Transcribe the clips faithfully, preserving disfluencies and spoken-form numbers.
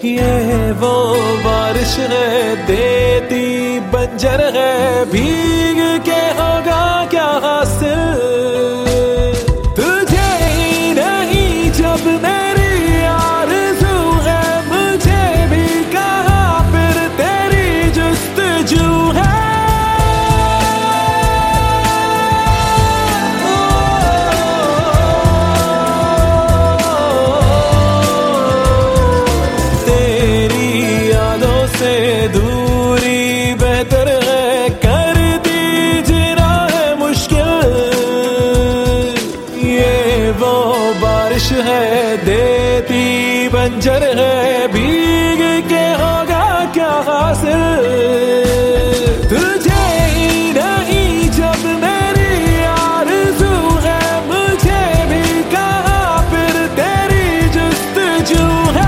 ये वो बारिश है देती बंजर है, भीग के होगा क्या हासिल। तुझे ही नहीं जब मेरी आरज़ू है, मुझे भी कहाँ फिर तेरी जुस्तजू है। दूरी बेहतर है, कर दी जीना है मुश्किल। ये वो बारिश है देती बंजर है, भीग के होगा क्या हासिल। तुझे ही नहीं जब मेरी आरज़ू है, मुझे भी कहाँ फिर तेरी जुस्तजू है।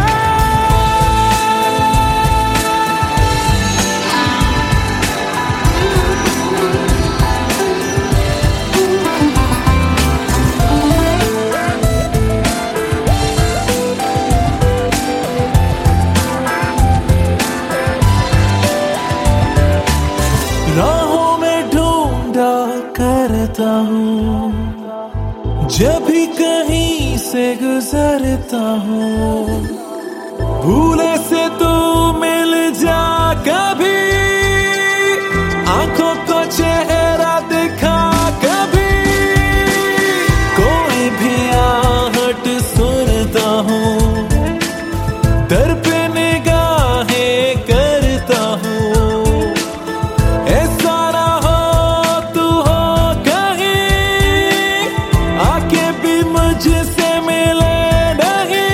राहों में ढूंढा करता हूँ, जब भी कहीं से गुजरता हूँ। भूले से तू मिल जा कभी, आंखों को चेहरा दिखा कभी। कोई भी आहट सुनता हूँ, दर पे निगाहें करता हूँ। मुझसे मिले नहीं,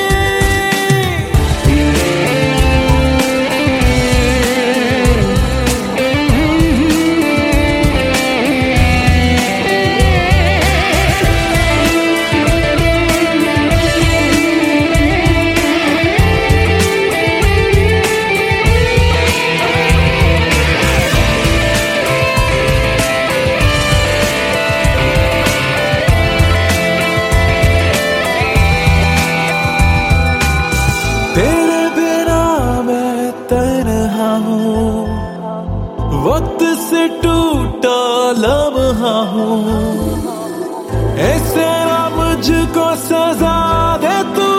तेरे बिना मैं तन्हा हूँ, वक्त से टूटा लम्हा हूँ। ऐसे ना मुझको सजा दे तू।